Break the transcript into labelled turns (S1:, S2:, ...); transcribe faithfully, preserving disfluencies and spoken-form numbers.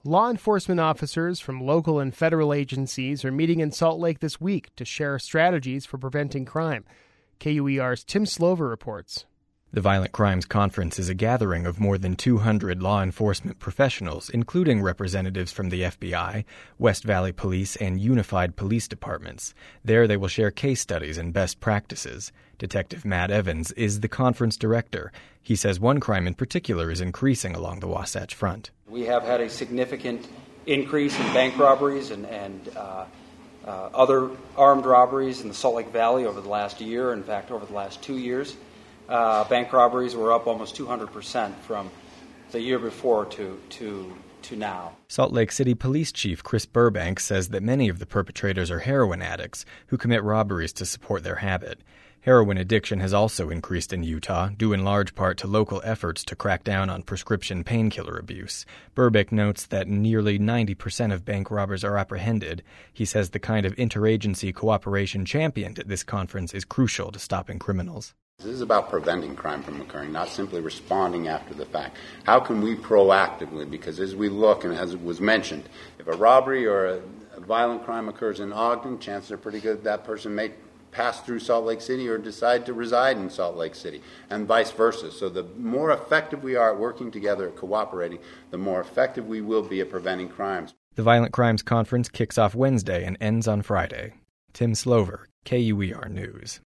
S1: Law enforcement officers from local and federal agencies are meeting in Salt Lake this week to share strategies for preventing crime. K U E R's Tim Slover reports.
S2: The Violent Crimes Conference is a gathering of more than two hundred law enforcement professionals, including representatives from the F B I, West Valley Police, and Unified Police Departments. There they will share case studies and best practices. Detective Matt Evans is the conference director. He says one crime in particular is increasing along the Wasatch Front.
S3: We have had a significant increase in bank robberies and, and uh, uh, other armed robberies in the Salt Lake Valley over the last year, in fact, over the last two years. Uh, bank robberies were up almost two hundred percent from the year before to, to, to now.
S2: Salt Lake City Police Chief Chris Burbank says that many of the perpetrators are heroin addicts who commit robberies to support their habit. Heroin addiction has also increased in Utah, due in large part to local efforts to crack down on prescription painkiller abuse. Burbank notes that nearly ninety percent of bank robbers are apprehended. He says the kind of interagency cooperation championed at this conference is crucial to stopping criminals.
S4: This is about preventing crime from occurring, not simply responding after the fact. How can we proactively, because as we look, and as it was mentioned, if a robbery or a, a violent crime occurs in Ogden, chances are pretty good that person may pass through Salt Lake City or decide to reside in Salt Lake City, and vice versa. So the more effective we are at working together, at cooperating, the more effective we will be at preventing crimes.
S2: The Violent Crimes Conference kicks off Wednesday and ends on Friday. Tim Slover, K U E R News.